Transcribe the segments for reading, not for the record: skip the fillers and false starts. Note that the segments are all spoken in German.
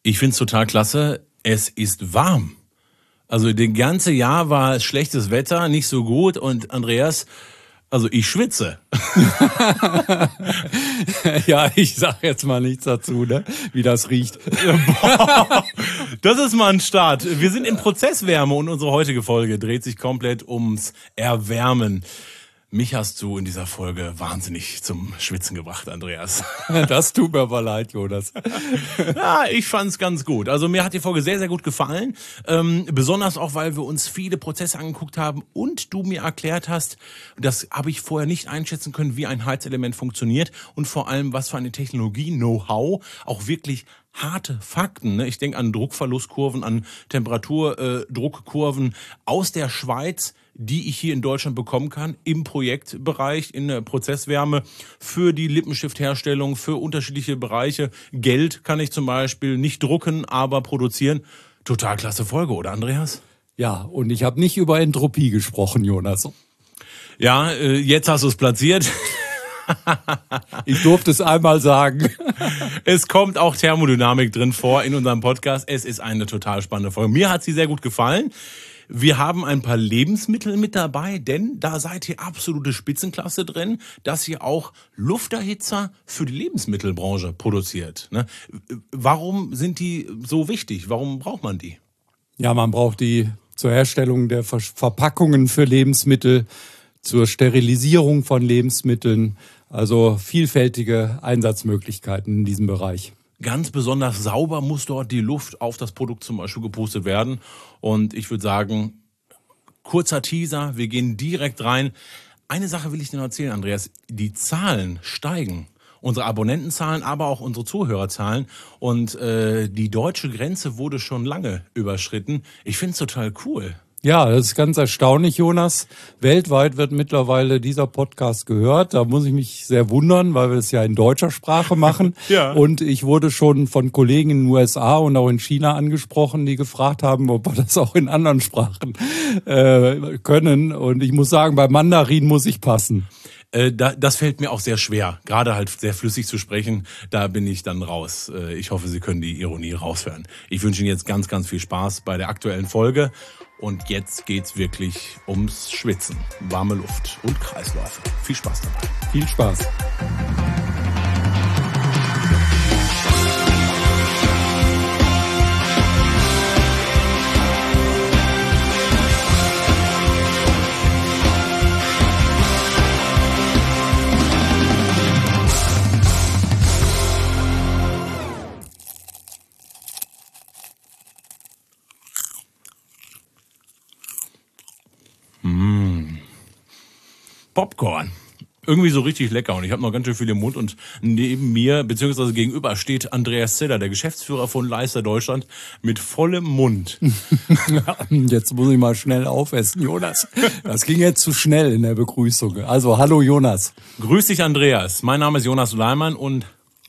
Ich finde es total klasse. Es ist warm. Also das ganze Jahr war schlechtes Wetter, nicht so gut. Und Andreas, also ich schwitze. Ja, ich sag jetzt mal nichts dazu, ne? Wie das riecht. Boah, das ist mal ein Start. Wir sind in Prozesswärme und unsere heutige Folge dreht sich komplett ums Erwärmen. Mich hast du in dieser Folge wahnsinnig zum Schwitzen gebracht, Andreas. Das tut mir aber leid, Jonas. Ja, ich fand's ganz gut. Also mir hat die Folge sehr, sehr gut gefallen. Besonders auch, weil wir uns viele Prozesse angeguckt haben und du mir erklärt hast, das habe ich vorher nicht einschätzen können, wie ein Heizelement funktioniert und vor allem, was für eine Technologie, Know-how, auch wirklich harte Fakten. Ne? Ich denke an Druckverlustkurven, an Temperaturdruckkurven aus der Schweiz, die ich hier in Deutschland bekommen kann, im Projektbereich, in der Prozesswärme, für die Lippenstiftherstellung, für unterschiedliche Bereiche. Geld kann ich zum Beispiel nicht drucken, aber produzieren. Total klasse Folge, oder Andreas? Ja, und ich habe nicht über Entropie gesprochen, Jonas. Ja, jetzt hast du es platziert. Ich durfte es einmal sagen. Es kommt auch Thermodynamik drin vor in unserem Podcast. Es ist eine total spannende Folge. Mir hat sie sehr gut gefallen. Wir haben ein paar Lebensmittel mit dabei, denn da seid ihr absolute Spitzenklasse drin, dass ihr auch Lufterhitzer für die Lebensmittelbranche produziert. Ne? Warum sind die so wichtig? Warum braucht man die? Ja, man braucht die zur Herstellung der Verpackungen für Lebensmittel, zur Sterilisierung von Lebensmitteln, also vielfältige Einsatzmöglichkeiten in diesem Bereich. Ganz besonders sauber muss dort die Luft auf das Produkt zum Beispiel gepustet werden. Und ich würde sagen, kurzer Teaser, wir gehen direkt rein. Eine Sache will ich dir noch erzählen, Andreas. Die Zahlen steigen. Unsere Abonnentenzahlen, aber auch unsere Zuhörerzahlen. Und die deutsche Grenze wurde schon lange überschritten. Ich finde es total cool. Ja, das ist ganz erstaunlich, Jonas. Weltweit wird mittlerweile dieser Podcast gehört. Da muss ich mich sehr wundern, weil wir es ja in deutscher Sprache machen. Ja. Und ich wurde schon von Kollegen in den USA und auch in China angesprochen, die gefragt haben, ob wir das auch in anderen Sprachen können. Und ich muss sagen, bei Mandarin muss ich passen. Das fällt mir auch sehr schwer, gerade halt sehr flüssig zu sprechen, da bin ich dann raus. Ich hoffe, Sie können die Ironie raushören. Ich wünsche Ihnen jetzt ganz, ganz viel Spaß bei der aktuellen Folge und jetzt geht's wirklich ums Schwitzen, warme Luft und Kreisläufe. Viel Spaß dabei. Viel Spaß. Popcorn. Irgendwie so richtig lecker und ich habe noch ganz schön viel im Mund und neben mir, beziehungsweise gegenüber, steht Andreas Zeller, der Geschäftsführer von Leister Deutschland, mit vollem Mund. Jetzt muss ich mal schnell aufessen, Jonas. Das ging jetzt zu schnell in der Begrüßung. Also, hallo Jonas. Grüß dich, Andreas. Mein Name ist Jonas Leimann und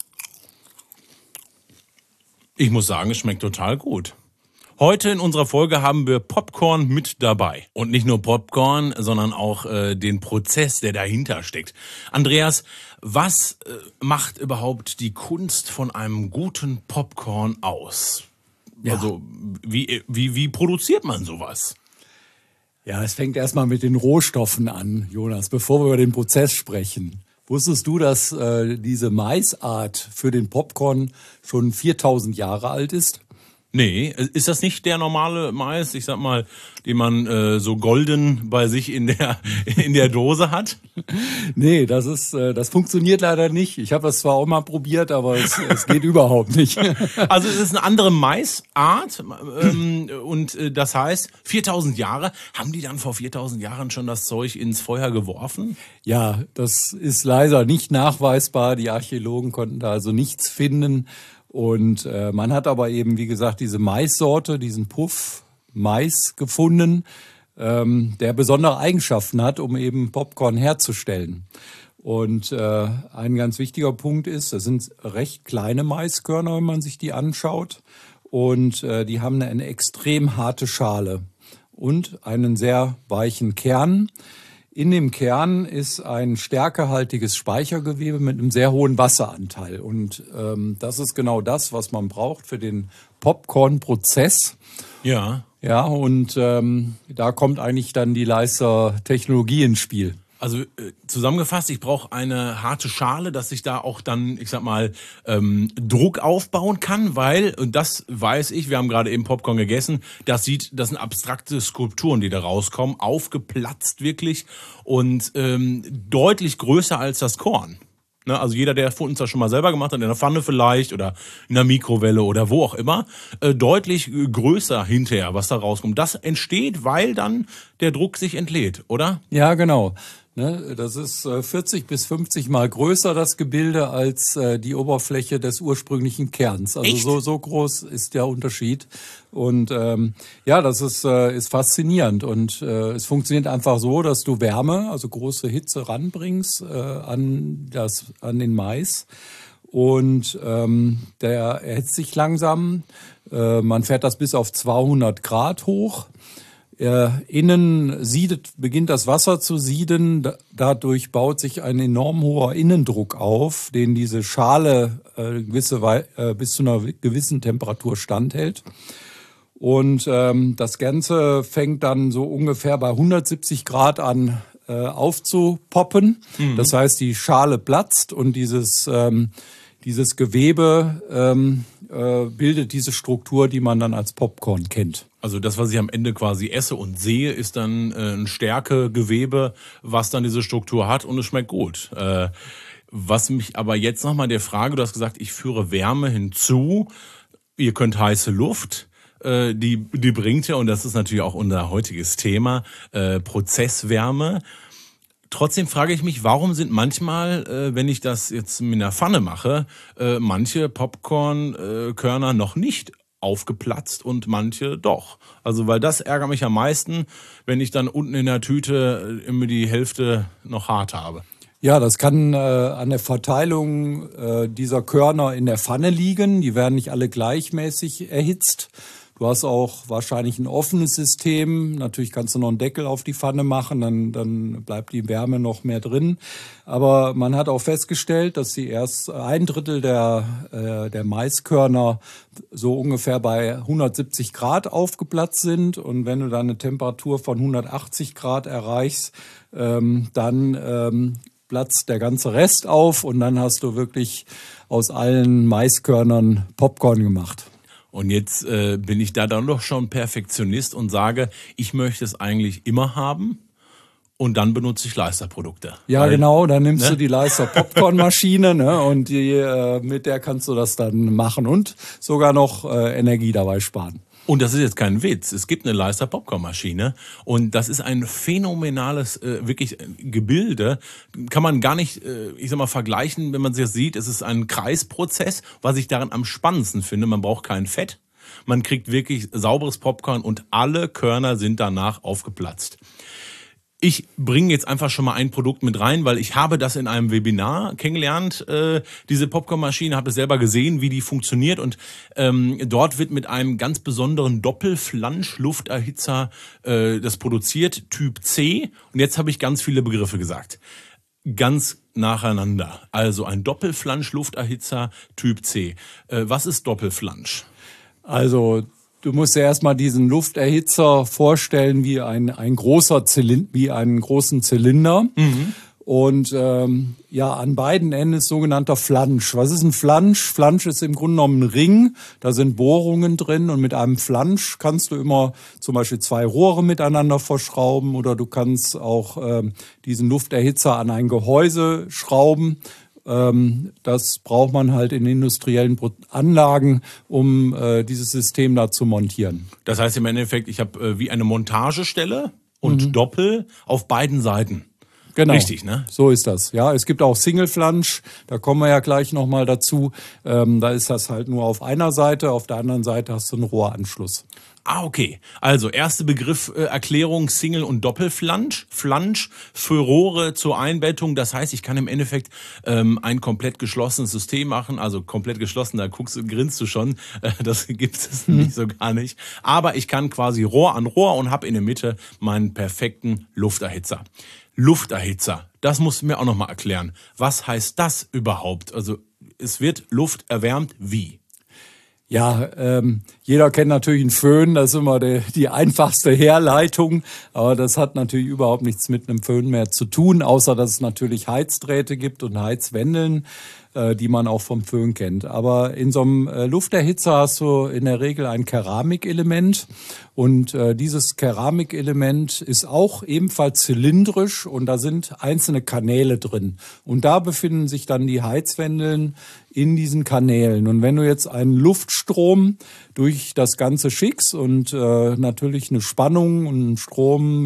ich muss sagen, es schmeckt total gut. Heute in unserer Folge haben wir Popcorn mit dabei. Und nicht nur Popcorn, sondern auch den Prozess, der dahinter steckt. Andreas, was macht überhaupt die Kunst von einem guten Popcorn aus? Ja. Also wie produziert man sowas? Ja, es fängt erstmal mit den Rohstoffen an, Jonas, bevor wir über den Prozess sprechen. Wusstest du, dass diese Maisart für den Popcorn schon 4000 Jahre alt ist? Nee, ist das nicht der normale Mais, ich sag mal, den man so golden bei sich in der Dose hat? Nee, das funktioniert leider nicht. Ich habe das zwar auch mal probiert, aber es geht überhaupt nicht. Also es ist eine andere Maisart und das heißt, 4000 Jahre, haben die dann vor 4000 Jahren schon das Zeug ins Feuer geworfen? Ja, das ist leider nicht nachweisbar. Die Archäologen konnten da also nichts finden. Und man hat aber eben, wie gesagt, diese Maissorte, diesen Puff-Mais gefunden, der besondere Eigenschaften hat, um eben Popcorn herzustellen. Und ein ganz wichtiger Punkt ist, das sind recht kleine Maiskörner, wenn man sich die anschaut. Und die haben eine extrem harte Schale und einen sehr weichen Kern. in dem Kern ist ein stärkehaltiges Speichergewebe mit einem sehr hohen Wasseranteil. Und das ist genau das, was man braucht für den Popcorn-Prozess. Ja. Ja, und da kommt eigentlich dann die Leister-Technologie ins Spiel. Also zusammengefasst, ich brauche eine harte Schale, dass ich da auch dann, ich sag mal, Druck aufbauen kann, weil, und das weiß ich, wir haben gerade eben Popcorn gegessen, das sind abstrakte Skulpturen, die da rauskommen, aufgeplatzt wirklich und deutlich größer als das Korn. Ne, also jeder, der von uns das schon mal selber gemacht hat, in der Pfanne vielleicht oder in der Mikrowelle oder wo auch immer, deutlich größer hinterher, was da rauskommt. Das entsteht, weil dann der Druck sich entlädt, oder? Ja, genau. Das ist 40 bis 50 Mal größer, das Gebilde, als die Oberfläche des ursprünglichen Kerns. Also so groß ist der Unterschied. Und ja, das ist faszinierend. Und es funktioniert einfach so, dass du Wärme, also große Hitze ranbringst an den Mais. Und der erhitzt sich langsam. Man fährt das bis auf 200 Grad hoch. Innen beginnt das Wasser zu sieden, dadurch baut sich ein enorm hoher Innendruck auf, den diese Schale bis zu einer gewissen Temperatur standhält. Und das Ganze fängt dann so ungefähr bei 170 Grad an aufzupoppen. Mhm. Das heißt, die Schale platzt und dieses Gewebe bildet diese Struktur, die man dann als Popcorn kennt. Also das, was ich am Ende quasi esse und sehe, ist dann ein Stärkegewebe, was dann diese Struktur hat und es schmeckt gut. Was mich aber jetzt nochmal der Frage, du hast gesagt, ich führe Wärme hinzu, ihr könnt heiße Luft, die bringt ja, und das ist natürlich auch unser heutiges Thema, Prozesswärme. Trotzdem frage ich mich, warum sind manchmal, wenn ich das jetzt mit einer Pfanne mache, manche Popcornkörner noch nicht aufgeplatzt und manche doch. Also weil das ärgert mich am meisten, wenn ich dann unten in der Tüte immer die Hälfte noch hart habe. Ja, das kann an der Verteilung dieser Körner in der Pfanne liegen. Die werden nicht alle gleichmäßig erhitzt. Du hast auch wahrscheinlich ein offenes System. Natürlich kannst du noch einen Deckel auf die Pfanne machen, dann bleibt die Wärme noch mehr drin. Aber man hat auch festgestellt, dass die erst ein Drittel der Maiskörner so ungefähr bei 170 Grad aufgeplatzt sind. Und wenn du dann eine Temperatur von 180 Grad erreichst, dann platzt der ganze Rest auf und dann hast du wirklich aus allen Maiskörnern Popcorn gemacht. Und jetzt bin ich da dann doch schon Perfektionist und sage, ich möchte es eigentlich immer haben und dann benutze ich Leister-Produkte. Ja, genau, dann nimmst du die Leister-Popcorn-Maschine, ne, und mit der kannst du das dann machen und sogar noch Energie dabei sparen. Und das ist jetzt kein Witz. Es gibt eine Leister Popcorn-Maschine und das ist ein phänomenales wirklich Gebilde. Kann man gar nicht, ich sag mal, vergleichen, wenn man es jetzt sieht. Es ist ein Kreisprozess, was ich daran am spannendsten finde. Man braucht kein Fett. Man kriegt wirklich sauberes Popcorn und alle Körner sind danach aufgeplatzt. Ich bringe jetzt einfach schon mal ein Produkt mit rein, weil ich habe das in einem Webinar kennengelernt, diese Popcornmaschine, habe es selber gesehen, wie die funktioniert und dort wird mit einem ganz besonderen Doppelflansch-Lufterhitzer das produziert, Typ C. Und jetzt habe ich ganz viele Begriffe gesagt. Ganz nacheinander. Also ein Doppelflansch-Lufterhitzer Typ C. Was ist Doppelflansch? Also du musst dir erstmal diesen Lufterhitzer vorstellen wie ein großer Zylinder, wie einen großen Zylinder. Mhm. Und ja, an beiden Enden ist sogenannter Flansch. Was ist ein Flansch? Flansch ist im Grunde genommen ein Ring. Da sind Bohrungen drin und mit einem Flansch kannst du immer zum Beispiel 2 Rohre miteinander verschrauben oder du kannst auch diesen Lufterhitzer an ein Gehäuse schrauben. Das braucht man halt in industriellen Anlagen, um dieses System da zu montieren. Das heißt im Endeffekt, ich habe wie eine Montagestelle und Doppel auf beiden Seiten. Genau. Richtig, ne? So ist das. Ja, es gibt auch Single-Flansch, da kommen wir ja gleich nochmal dazu. Da ist das halt nur auf einer Seite, auf der anderen Seite hast du einen Rohranschluss. Ah, okay. Also, erste Begriff, Erklärung, Single- und Doppelflansch. Flansch für Rohre zur Einbettung. Das heißt, ich kann im Endeffekt ein komplett geschlossenes System machen. Also komplett geschlossen, da grinst du schon. Das gibt es nicht so gar nicht. Aber ich kann quasi Rohr an Rohr und habe in der Mitte meinen perfekten Lufterhitzer. Lufterhitzer. Das musst du mir auch nochmal erklären. Was heißt das überhaupt? Also es wird Luft erwärmt wie? Ja, jeder kennt natürlich einen Föhn, das ist immer die einfachste Herleitung, aber das hat natürlich überhaupt nichts mit einem Föhn mehr zu tun, außer dass es natürlich Heizdrähte gibt und Heizwändeln, die man auch vom Föhn kennt. Aber in so einem Lufterhitzer hast du in der Regel ein Keramikelement und dieses Keramikelement ist auch ebenfalls zylindrisch und da sind einzelne Kanäle drin. Und da befinden sich dann die Heizwändeln in diesen Kanälen. Und wenn du jetzt einen Luftstrom durch das Ganze schickst und natürlich eine Spannung und einen Strom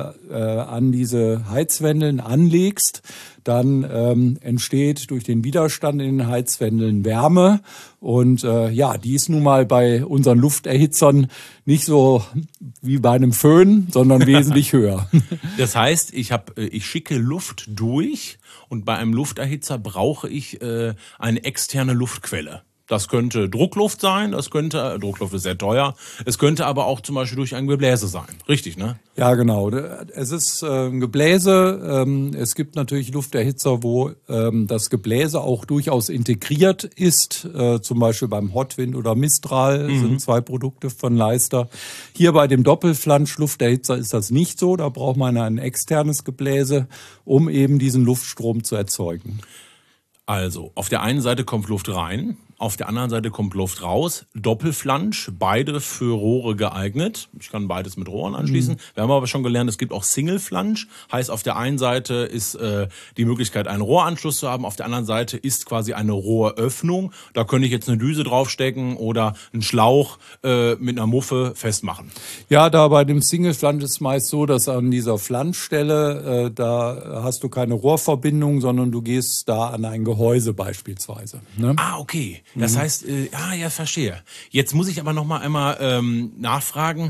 an diese Heizwändeln anlegst, dann entsteht durch den Widerstand in den Heizwändeln Wärme. Und ja, die ist nun mal bei unseren Lufterhitzern nicht so wie bei einem Föhn, sondern wesentlich höher. Das heißt, ich schicke Luft durch und bei einem Lufterhitzer brauche ich eine externe Luftquelle. Das könnte Druckluft sein, Druckluft ist sehr teuer, es könnte aber auch zum Beispiel durch ein Gebläse sein. Richtig, ne? Ja, genau. Es ist ein Gebläse. Es gibt natürlich Lufterhitzer, wo das Gebläse auch durchaus integriert ist. Zum Beispiel beim Hotwind oder Mistral sind zwei Produkte von Leister. Hier bei dem Doppelflansch-Lufterhitzer ist das nicht so. Da braucht man ein externes Gebläse, um eben diesen Luftstrom zu erzeugen. Also, auf der einen Seite kommt Luft rein, auf der anderen Seite kommt Luft raus. Doppelflansch, beide für Rohre geeignet. Ich kann beides mit Rohren anschließen. Wir haben aber schon gelernt, es gibt auch Singleflansch. Heißt, auf der einen Seite ist die Möglichkeit, einen Rohranschluss zu haben. Auf der anderen Seite ist quasi eine Rohröffnung. Da könnte ich jetzt eine Düse draufstecken oder einen Schlauch mit einer Muffe festmachen. Ja, da bei dem Singleflansch ist es meist so, dass an dieser Flanschstelle, da hast du keine Rohrverbindung, sondern du gehst da an ein Gehäuse beispielsweise. Ne? Ah, okay. Das heißt, ja, verstehe. Jetzt muss ich aber noch mal einmal nachfragen.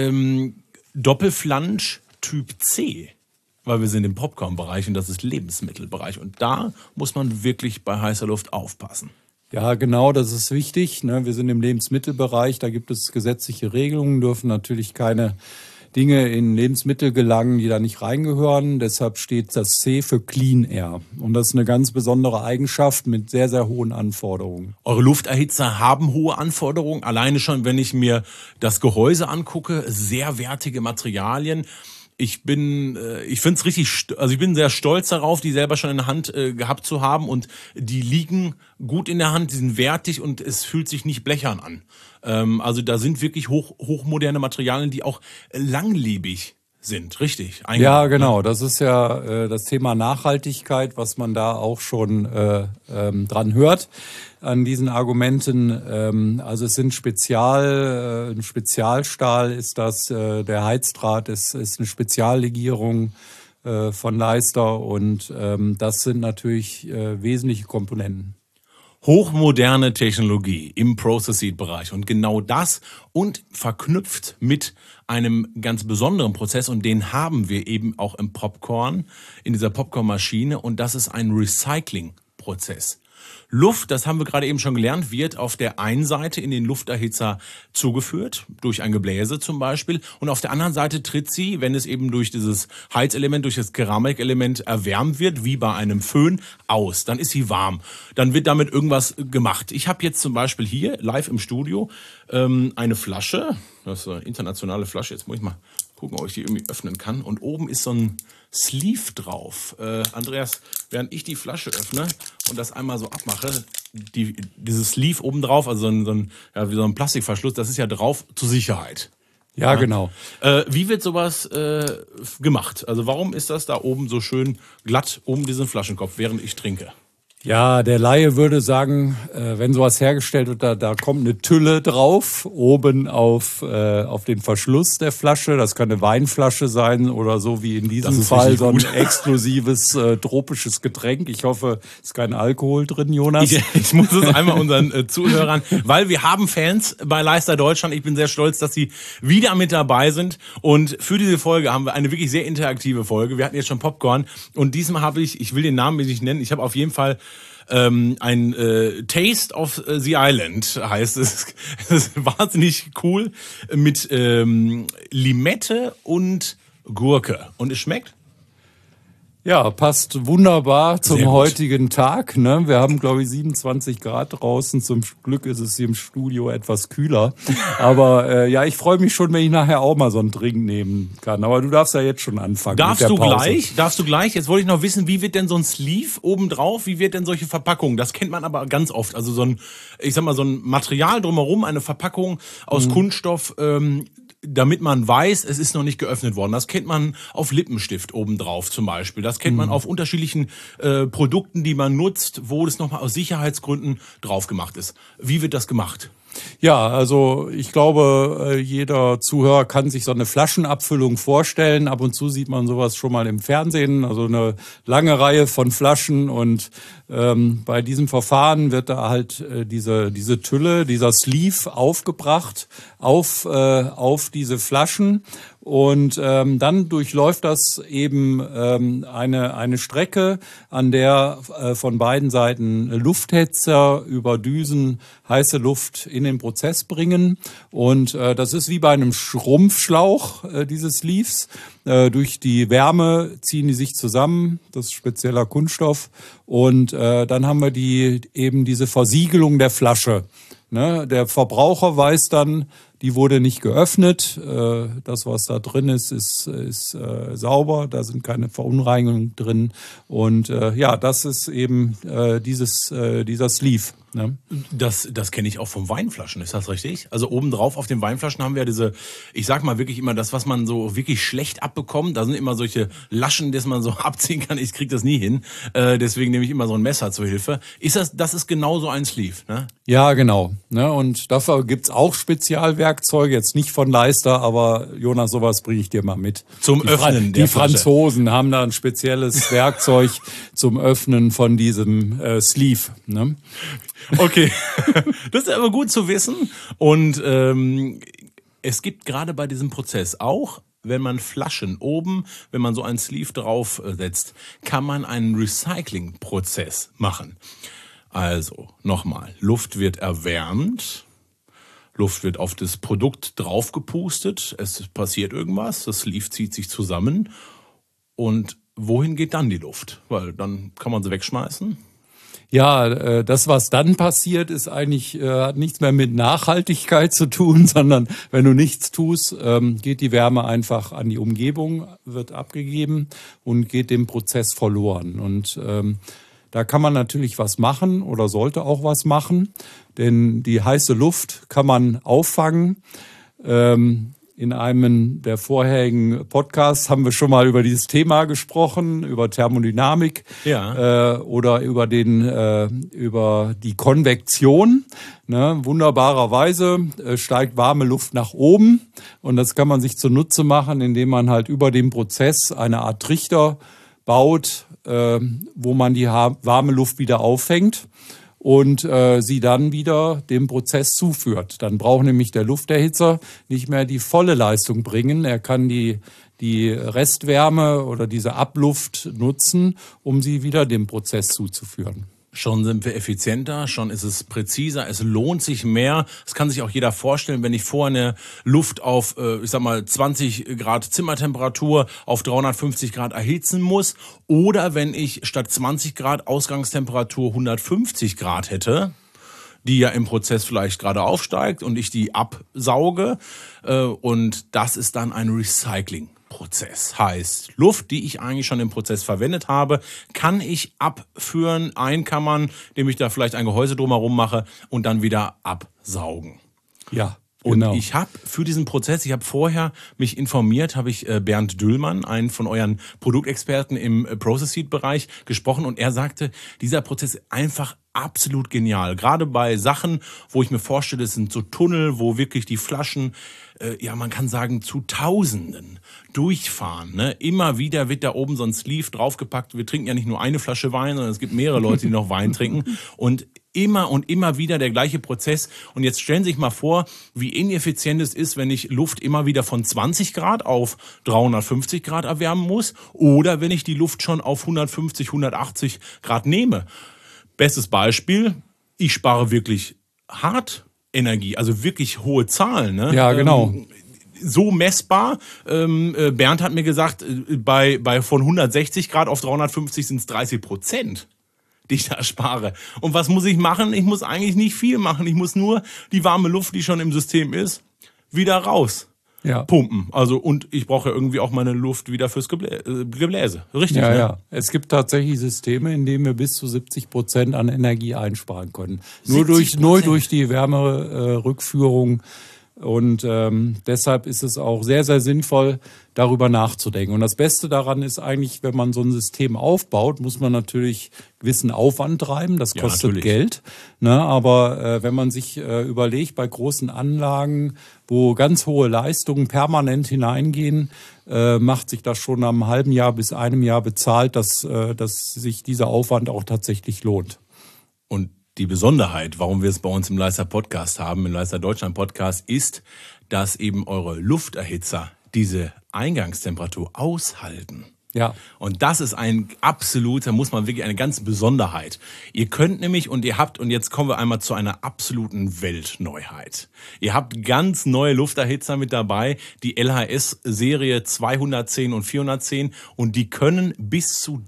Doppelflansch Typ C, weil wir sind im Popcorn-Bereich und das ist Lebensmittelbereich. Und da muss man wirklich bei heißer Luft aufpassen. Ja, genau, das ist wichtig. Ne? Wir sind im Lebensmittelbereich, da gibt es gesetzliche Regelungen, dürfen natürlich keine Dinge in Lebensmittel gelangen, die da nicht reingehören. Deshalb steht das C für Clean Air. Und das ist eine ganz besondere Eigenschaft mit sehr, sehr hohen Anforderungen. Eure Lufterhitzer haben hohe Anforderungen. Alleine schon, wenn ich mir das Gehäuse angucke, sehr wertige Materialien. Ich bin sehr stolz darauf, die selber schon in der Hand gehabt zu haben und die liegen gut in der Hand, die sind wertig und es fühlt sich nicht blechern an. Also da sind wirklich hochmoderne Materialien, die auch langlebig sind, richtig? Ja, genau. Das ist ja das Thema Nachhaltigkeit, was man da auch schon dran hört an diesen Argumenten. Also es sind ein Spezialstahl ist das, der Heizdraht ist eine Speziallegierung von Leister und das sind natürlich wesentliche Komponenten. Hochmoderne Technologie im Process-Heat-Bereich und genau das und verknüpft mit einem ganz besonderen Prozess und den haben wir eben auch im Popcorn, in dieser Popcornmaschine und das ist ein Recycling-Prozess. Luft, das haben wir gerade eben schon gelernt, wird auf der einen Seite in den Lufterhitzer zugeführt, durch ein Gebläse zum Beispiel. Und auf der anderen Seite tritt sie, wenn es eben durch dieses Heizelement, durch das Keramikelement erwärmt wird, wie bei einem Föhn, aus. Dann ist sie warm. Dann wird damit irgendwas gemacht. Ich habe jetzt zum Beispiel hier live im Studio eine Flasche, das ist eine internationale Flasche, jetzt muss ich mal gucken, ob ich die irgendwie öffnen kann. Und oben ist so ein Sleeve drauf. Andreas, während ich die Flasche öffne und das einmal so abmache, dieses Sleeve oben drauf, also wie so ein Plastikverschluss, das ist ja drauf zur Sicherheit. Ja, genau. Wie wird sowas gemacht? Also warum ist das da oben so schön glatt um diesen Flaschenkopf, während ich trinke? Ja, der Laie würde sagen, wenn sowas hergestellt wird, da kommt eine Tülle drauf, oben auf den Verschluss der Flasche. Das kann eine Weinflasche sein oder so wie in diesem Fall so ein exklusives tropisches Getränk. Ich hoffe, es ist kein Alkohol drin, Jonas. Ich muss es einmal unseren Zuhörern, weil wir haben Fans bei Leister Deutschland. Ich bin sehr stolz, dass sie wieder mit dabei sind. Und für diese Folge haben wir eine wirklich sehr interaktive Folge. Wir hatten jetzt schon Popcorn und diesmal habe ich will den Namen nicht nennen, ich habe auf jeden Fall ein Taste of the Island heißt es. Das ist wahnsinnig cool mit Limette und Gurke. Und es schmeckt? Ja, passt wunderbar zum Sehr gut. heutigen Tag. Ne? Wir haben, glaube ich, 27 Grad draußen. Zum Glück ist es hier im Studio etwas kühler. Aber ja, ich freue mich schon, wenn ich nachher auch mal so einen Drink nehmen kann. Aber du darfst ja jetzt schon anfangen. Darfst mit der du Pause. gleich? Darfst du gleich? Jetzt wollte ich noch wissen, wie wird denn so ein Sleeve obendrauf? Wie wird denn solche Verpackungen? Das kennt man aber ganz oft. Also so ein, ich sag mal, so ein Material drumherum, eine Verpackung aus Kunststoff, damit man weiß, es ist noch nicht geöffnet worden. Das kennt man auf Lippenstift obendrauf zum Beispiel. Das kennt man auf unterschiedlichen Produkten, die man nutzt, wo das nochmal aus Sicherheitsgründen drauf gemacht ist. Wie wird das gemacht? Ja, also ich glaube, jeder Zuhörer kann sich so eine Flaschenabfüllung vorstellen. Ab und zu sieht man sowas schon mal im Fernsehen, also eine lange Reihe von Flaschen. Und bei diesem Verfahren wird da halt diese Tülle, dieser Sleeve aufgebracht auf diese Flaschen. Und dann durchläuft das eben eine Strecke, an der von beiden Seiten Lufthitzer über Düsen heiße Luft in den Prozess bringen. Und das ist wie bei einem Schrumpfschlauch, diese Sleeves. Durch die Wärme ziehen die sich zusammen, das ist spezieller Kunststoff. Und dann haben wir diese Versiegelung der Flasche. Ne? Der Verbraucher weiß dann, die wurde nicht geöffnet. Das, was da drin ist, ist sauber. Da sind keine Verunreinigungen drin. Und ja, das ist eben dieser Sleeve. Ne? Das kenne ich auch von Weinflaschen, ist das richtig? Also obendrauf auf den Weinflaschen haben wir diese, ich sag mal wirklich immer das, was man so wirklich schlecht abbekommt. Da sind immer solche Laschen, dass man so abziehen kann. Ich krieg das nie hin. Deswegen nehme ich immer so ein Messer zur Hilfe. Das ist genau so ein Sleeve, ne? Ja, genau. Ne? Und dafür gibt's auch Spezialwerkzeuge, jetzt nicht von Leister, aber Jonas, sowas bringe ich dir mal mit. Zum Öffnen der Die Flasche. Franzosen haben da ein spezielles Werkzeug zum Öffnen von diesem Sleeve. Ne? Okay, das ist aber gut zu wissen. Und es gibt gerade bei diesem Prozess auch, wenn man Flaschen oben, wenn man so ein Sleeve drauf setzt, kann man einen Recycling-Prozess machen. Also, nochmal, Luft wird erwärmt, Luft wird auf das Produkt draufgepustet, es passiert irgendwas, das Sleeve zieht sich zusammen und wohin geht dann die Luft? Weil dann kann man sie wegschmeißen. Ja, das, was dann passiert, ist eigentlich hat nichts mehr mit Nachhaltigkeit zu tun, sondern wenn du nichts tust, geht die Wärme einfach an die Umgebung, wird abgegeben und geht dem Prozess verloren. Und da kann man natürlich was machen oder sollte auch was machen, denn die heiße Luft kann man auffangen. In einem der vorherigen Podcasts haben wir schon mal über dieses Thema gesprochen, über Thermodynamik, Ja. oder über die Konvektion. Ne? Wunderbarerweise steigt warme Luft nach oben und das kann man sich zunutze machen, indem man halt über dem Prozess eine Art Trichter baut, wo man die warme Luft wieder auffängt und sie dann wieder dem Prozess zuführt. Dann braucht nämlich der Lufterhitzer nicht mehr die volle Leistung bringen. Er kann die Restwärme oder diese Abluft nutzen, um sie wieder dem Prozess zuzuführen. Schon sind wir effizienter, schon ist es präziser, es lohnt sich mehr. Das kann sich auch jeder vorstellen, wenn ich vorher eine Luft auf, 20 Grad Zimmertemperatur auf 350 Grad erhitzen muss oder wenn ich statt 20 Grad Ausgangstemperatur 150 Grad hätte, die ja im Prozess vielleicht gerade aufsteigt und ich die absauge und das ist dann ein Recycling. Prozess heißt, Luft, die ich eigentlich schon im Prozess verwendet habe, kann ich abführen, einkammern, indem ich da vielleicht ein Gehäuse drumherum mache und dann wieder absaugen. Ja, Und genau. ich habe für diesen Prozess, ich habe vorher mich informiert, habe ich Bernd Düllmann, einen von euren Produktexperten im Process Heat Bereich, gesprochen und er sagte, dieser Prozess ist einfach absolut genial. Gerade bei Sachen, wo ich mir vorstelle, es sind so Tunnel, wo wirklich die Flaschen, man kann sagen, zu Tausenden durchfahren. Ne? Immer wieder wird da oben so ein Sleeve draufgepackt. Wir trinken ja nicht nur eine Flasche Wein, sondern es gibt mehrere Leute, die noch Wein trinken. Und immer wieder der gleiche Prozess. Und jetzt stellen Sie sich mal vor, wie ineffizient es ist, wenn ich Luft immer wieder von 20 Grad auf 350 Grad erwärmen muss oder wenn ich die Luft schon auf 150, 180 Grad nehme. Bestes Beispiel, ich spare wirklich hart Energie, also wirklich hohe Zahlen. Ne? Ja, genau. so messbar. Bernd hat mir gesagt, bei von 160 Grad auf 350 sind es 30%, die ich da spare. Und was muss ich machen? Ich muss eigentlich nicht viel machen. Ich muss nur die warme Luft, die schon im System ist, wieder raus. Ja. Pumpen. Also, und ich brauche ja irgendwie auch meine Luft wieder fürs Gebläse. Richtig, Ja, ne? ja. Es gibt tatsächlich Systeme, in denen wir bis zu 70% an Energie einsparen können. Nur durch die Wärmerückführung. Und deshalb ist es auch sehr, sehr sinnvoll, darüber nachzudenken. Und das Beste daran ist eigentlich, wenn man so ein System aufbaut, muss man natürlich gewissen Aufwand treiben. Das kostet natürlich Geld. Ne? Aber wenn man sich überlegt, bei großen Anlagen, wo ganz hohe Leistungen permanent hineingehen, macht sich das schon nach einem halben Jahr bis einem Jahr bezahlt, dass sich dieser Aufwand auch tatsächlich lohnt. Und die Besonderheit, warum wir es bei uns im Leister Podcast haben, im Leister Deutschland Podcast, ist, dass eben eure Lufterhitzer diese Eingangstemperatur aushalten. Ja. Und das ist ein absoluter, muss man wirklich eine ganz Besonderheit. Ihr könnt nämlich und jetzt kommen wir einmal zu einer absoluten Weltneuheit. Ihr habt ganz neue Lufterhitzer mit dabei, die LHS-Serie 210 und 410 und die können bis zu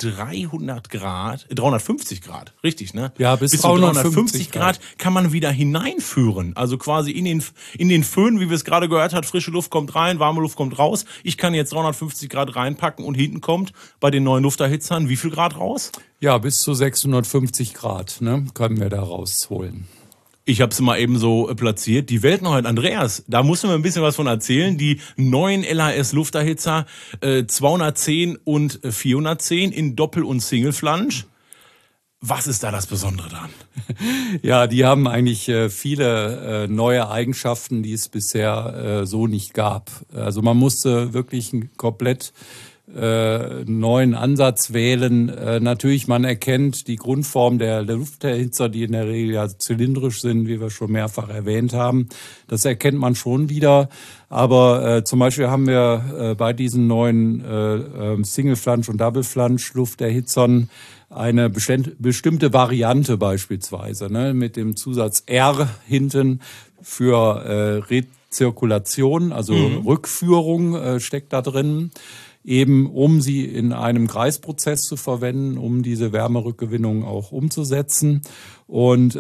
350 Grad, richtig, ne? Ja, bis zu 350 Grad kann man wieder hineinführen. Also quasi in den Föhn, wie wir es gerade gehört haben, frische Luft kommt rein, warme Luft kommt raus. Ich kann jetzt 350 Grad reinpacken und hinten kommt bei den neuen Lufterhitzern wie viel Grad raus? Ja, bis zu 650 Grad, ne, können wir da rausholen. Ich habe es mal eben so platziert. Die Weltneuheit, Andreas, da musst du mir ein bisschen was von erzählen. Die neuen LHS-Lufterhitzer 210 und 410 in Doppel- und Single-Flange. Was ist da das Besondere dran? Ja, die haben eigentlich viele neue Eigenschaften, die es bisher so nicht gab. Also man musste wirklich ein komplett neuen Ansatz wählen. Natürlich, man erkennt die Grundform der Lufterhitzer, die in der Regel ja zylindrisch sind, wie wir schon mehrfach erwähnt haben. Das erkennt man schon wieder. Aber zum Beispiel haben wir bei diesen neuen Single-Flange und Double-Flange Lufterhitzern eine bestimmte Variante beispielsweise, ne, mit dem Zusatz R hinten für Rezirkulation, also Rückführung steckt da drin. Eben um sie in einem Kreisprozess zu verwenden, um diese Wärmerückgewinnung auch umzusetzen. Und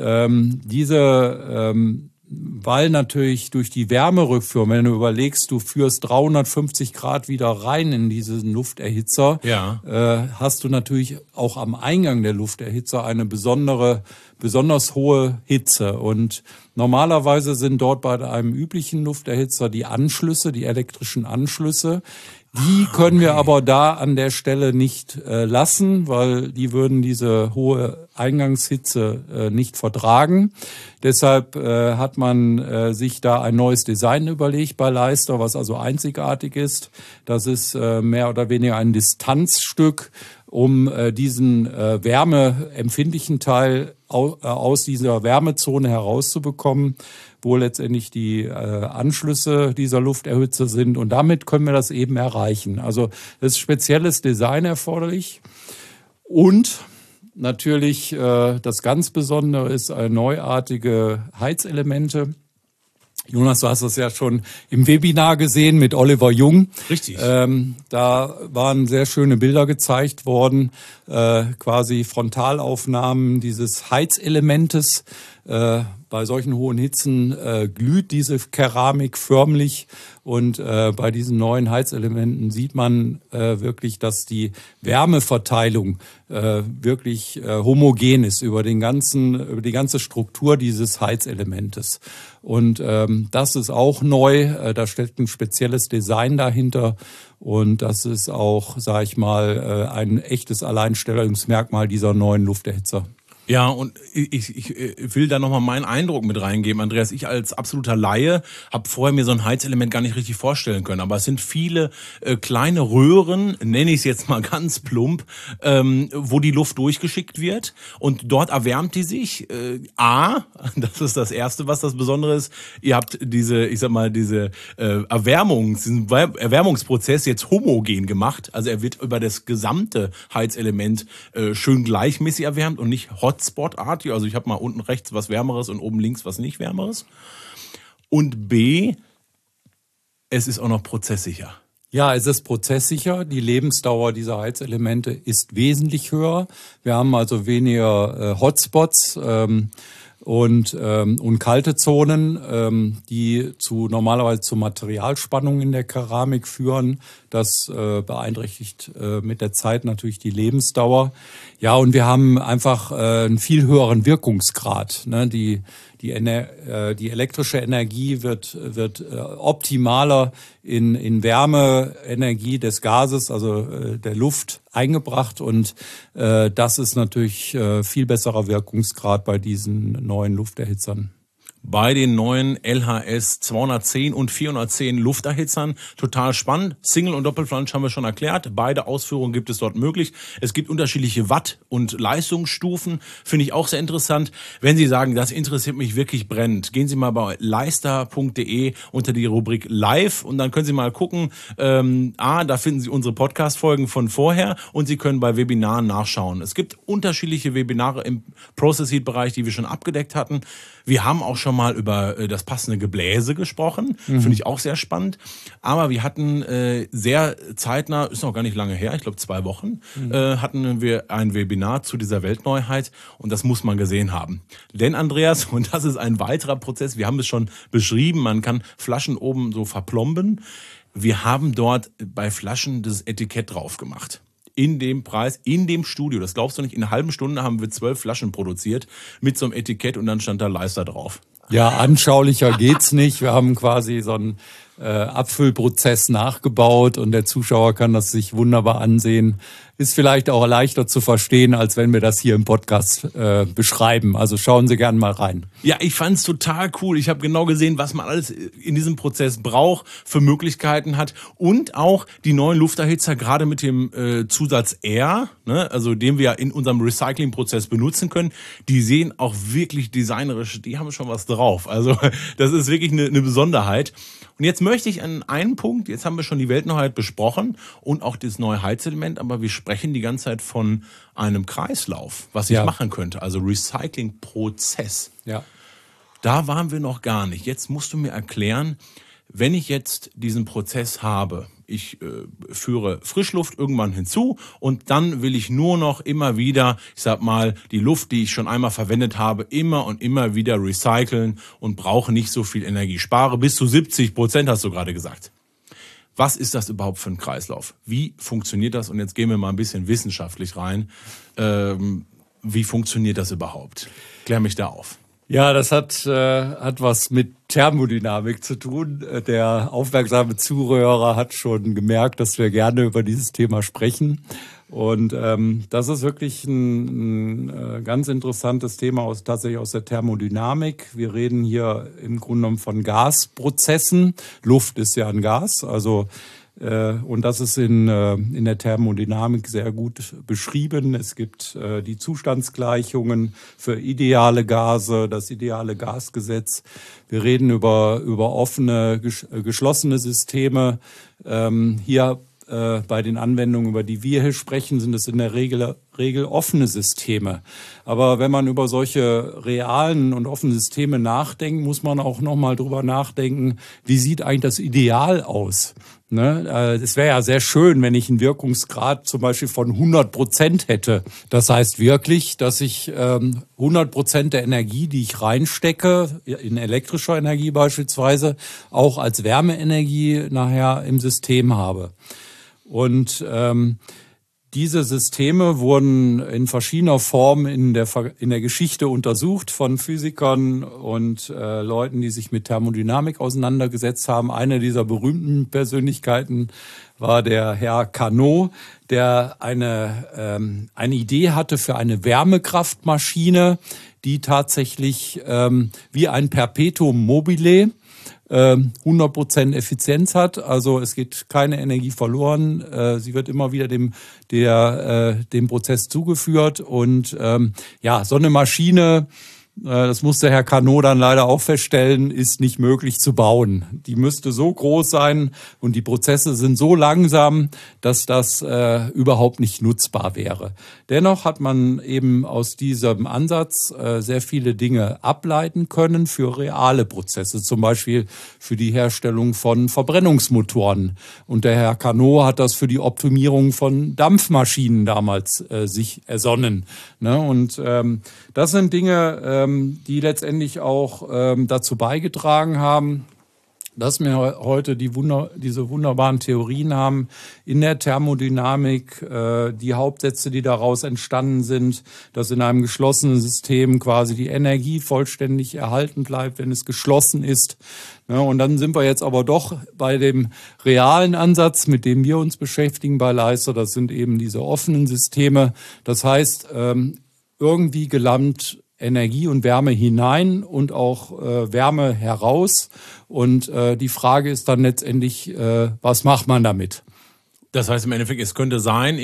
weil natürlich durch die Wärmerückführung, wenn du überlegst, du führst 350 Grad wieder rein in diesen Lufterhitzer, ja, hast du natürlich auch am Eingang der Lufterhitzer eine besonders hohe Hitze. Und normalerweise sind dort bei einem üblichen Lufterhitzer die Anschlüsse, die elektrischen Anschlüsse. Die können wir aber da an der Stelle nicht lassen, weil die würden diese hohe Eingangshitze nicht vertragen. Deshalb hat man sich da ein neues Design überlegt bei Leister, was also einzigartig ist. Das ist mehr oder weniger ein Distanzstück, um diesen wärmeempfindlichen Teil aus dieser Wärmezone herauszubekommen, wo letztendlich die Anschlüsse dieser Lufterhitzer sind. Und damit können wir das eben erreichen. Also es ist spezielles Design erforderlich. Und natürlich das ganz Besondere ist neuartige Heizelemente. Jonas, du hast das ja schon im Webinar gesehen mit Oliver Jung. Richtig. Da waren sehr schöne Bilder gezeigt worden, quasi Frontalaufnahmen dieses Heizelementes. Bei solchen hohen Hitzen glüht diese Keramik förmlich und bei diesen neuen Heizelementen sieht man wirklich, dass die Wärmeverteilung wirklich homogen ist über die ganze Struktur dieses Heizelementes. Und das ist auch neu, da steckt ein spezielles Design dahinter und das ist auch, sage ich mal, ein echtes Alleinstellungsmerkmal dieser neuen Lufterhitzer. Ja, und ich will da nochmal meinen Eindruck mit reingeben, Andreas. Ich als absoluter Laie habe vorher mir so ein Heizelement gar nicht richtig vorstellen können. Aber es sind viele kleine Röhren, nenne ich es jetzt mal ganz plump, wo die Luft durchgeschickt wird. Und dort erwärmt die sich. Das ist das Erste, was das Besondere ist. Ihr habt diesen Erwärmungsprozess jetzt homogen gemacht. Also er wird über das gesamte Heizelement schön gleichmäßig erwärmt und nicht Hotspot-artig, also ich habe mal unten rechts was Wärmeres und oben links was nicht Wärmeres. Und B, es ist auch noch prozesssicher. Ja, es ist prozesssicher. Die Lebensdauer dieser Heizelemente ist wesentlich höher. Wir haben also weniger Hotspots und kalte Zonen, die normalerweise zu Materialspannungen in der Keramik führen. Das beeinträchtigt mit der Zeit natürlich die Lebensdauer. Ja, und wir haben einfach einen viel höheren Wirkungsgrad. Ne? Die elektrische Energie wird optimaler in Wärmeenergie des Gases, also der Luft, eingebracht. Und das ist natürlich viel besserer Wirkungsgrad bei diesen neuen Lufterhitzern. Bei den neuen LHS 210 und 410 Lufterhitzern. Total spannend. Single- und Doppelflansch haben wir schon erklärt. Beide Ausführungen gibt es dort möglich. Es gibt unterschiedliche Watt- und Leistungsstufen. Finde ich auch sehr interessant. Wenn Sie sagen, das interessiert mich wirklich brennend, gehen Sie mal bei leister.de unter die Rubrik Live und dann können Sie mal gucken. Da finden Sie unsere Podcast-Folgen von vorher und Sie können bei Webinaren nachschauen. Es gibt unterschiedliche Webinare im Process Heat-Bereich, die wir schon abgedeckt hatten. Wir haben auch schon mal über das passende Gebläse gesprochen. Finde ich auch sehr spannend. Aber wir hatten sehr zeitnah, ist noch gar nicht lange her, ich glaube 2 Wochen, hatten wir ein Webinar zu dieser Weltneuheit und das muss man gesehen haben. Denn Andreas, und das ist ein weiterer Prozess, wir haben es schon beschrieben, man kann Flaschen oben so verplomben. Wir haben dort bei Flaschen das Etikett drauf gemacht. In dem Preis, in dem Studio. Das glaubst du nicht, in einer halben Stunde haben wir 12 Flaschen produziert mit so einem Etikett und dann stand da Leister drauf. Ja, anschaulicher geht's nicht. Wir haben quasi so einen Abfüllprozess nachgebaut und der Zuschauer kann das sich wunderbar ansehen. Ist vielleicht auch leichter zu verstehen, als wenn wir das hier im Podcast beschreiben. Also schauen Sie gerne mal rein. Ja, ich fand's total cool. Ich habe genau gesehen, was man alles in diesem Prozess braucht, für Möglichkeiten hat und auch die neuen Lufterhitzer, gerade mit dem Zusatz R, ne, also den wir in unserem Recyclingprozess benutzen können, die sehen auch wirklich designerisch, die haben schon was drauf. Also das ist wirklich eine Besonderheit. Und jetzt möchte ich an einen Punkt, jetzt haben wir schon die Weltneuheit besprochen und auch das neue Heizelement, aber wir sprechen die ganze Zeit von einem Kreislauf, was ich machen könnte, also Recyclingprozess. Ja. Da waren wir noch gar nicht. Jetzt musst du mir erklären, wenn ich jetzt diesen Prozess habe, ich führe Frischluft irgendwann hinzu und dann will ich nur noch immer wieder, ich sag mal, die Luft, die ich schon einmal verwendet habe, immer und immer wieder recyceln und brauche nicht so viel Energie. Spare bis zu 70%, hast du gerade gesagt. Was ist das überhaupt für ein Kreislauf? Wie funktioniert das? Und jetzt gehen wir mal ein bisschen wissenschaftlich rein. Wie funktioniert das überhaupt? Klär mich da auf. Ja, das hat was mit Thermodynamik zu tun. Der aufmerksame Zuhörer hat schon gemerkt, dass wir gerne über dieses Thema sprechen. Und das ist wirklich ein ganz interessantes Thema tatsächlich aus der Thermodynamik. Wir reden hier im Grunde genommen von Gasprozessen. Luft ist ja ein Gas, also und das ist in der Thermodynamik sehr gut beschrieben. Es gibt die Zustandsgleichungen für ideale Gase, das ideale Gasgesetz. Wir reden über offene, geschlossene Systeme. Hier bei den Anwendungen, über die wir hier sprechen, sind es in der Regel offene Systeme. Aber wenn man über solche realen und offenen Systeme nachdenkt, muss man auch nochmal drüber nachdenken, wie sieht eigentlich das Ideal aus? Ne? Es wäre ja sehr schön, wenn ich einen Wirkungsgrad zum Beispiel von 100% hätte. Das heißt wirklich, dass ich 100% der Energie, die ich reinstecke, in elektrischer Energie beispielsweise, auch als Wärmeenergie nachher im System habe. Und diese Systeme wurden in verschiedener Form in der Geschichte untersucht von Physikern und Leuten, die sich mit Thermodynamik auseinandergesetzt haben. Eine dieser berühmten Persönlichkeiten war der Herr Carnot, der eine Idee hatte für eine Wärmekraftmaschine, die tatsächlich wie ein Perpetuum mobile 100% Effizienz hat, also es geht keine Energie verloren, sie wird immer wieder dem Prozess zugeführt und so eine Maschine das musste Herr Carnot dann leider auch feststellen, ist nicht möglich zu bauen. Die müsste so groß sein und die Prozesse sind so langsam, dass das überhaupt nicht nutzbar wäre. Dennoch hat man eben aus diesem Ansatz sehr viele Dinge ableiten können für reale Prozesse, zum Beispiel für die Herstellung von Verbrennungsmotoren. Und der Herr Carnot hat das für die Optimierung von Dampfmaschinen damals sich ersonnen. Ne? Und das sind Dinge, die letztendlich auch dazu beigetragen haben, dass wir heute diese wunderbaren Theorien haben in der Thermodynamik, die Hauptsätze, die daraus entstanden sind, dass in einem geschlossenen System quasi die Energie vollständig erhalten bleibt, wenn es geschlossen ist. Ja, und dann sind wir jetzt aber doch bei dem realen Ansatz, mit dem wir uns beschäftigen bei Leister. Das sind eben diese offenen Systeme. Das heißt, irgendwie gelangt Energie und Wärme hinein und auch Wärme heraus. Und die Frage ist dann letztendlich, was macht man damit? Das heißt im Endeffekt, es könnte sein,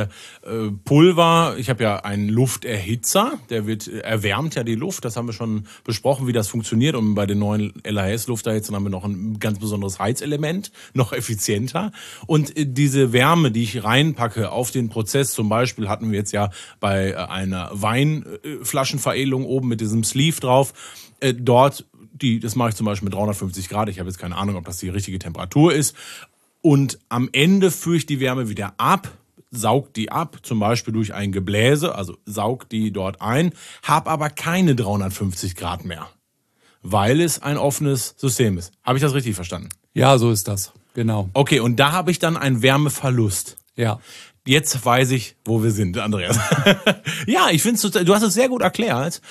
Pulver, ich habe ja einen Lufterhitzer, der erwärmt ja die Luft, das haben wir schon besprochen, wie das funktioniert. Und bei den neuen LHS-Lufterhitzern haben wir noch ein ganz besonderes Heizelement, noch effizienter. Und diese Wärme, die ich reinpacke auf den Prozess, zum Beispiel hatten wir jetzt ja bei einer Weinflaschenveredelung oben mit diesem Sleeve drauf, das mache ich zum Beispiel mit 350 Grad, ich habe jetzt keine Ahnung, ob das die richtige Temperatur ist. Und am Ende führe ich die Wärme wieder ab, saugt die ab, zum Beispiel durch ein Gebläse, also saugt die dort ein, habe aber keine 350 Grad mehr, weil es ein offenes System ist. Habe ich das richtig verstanden? Ja, so ist das, genau. Okay, und da habe ich dann einen Wärmeverlust. Ja. Jetzt weiß ich, wo wir sind, Andreas. Ja, ich finde es, du hast es sehr gut erklärt.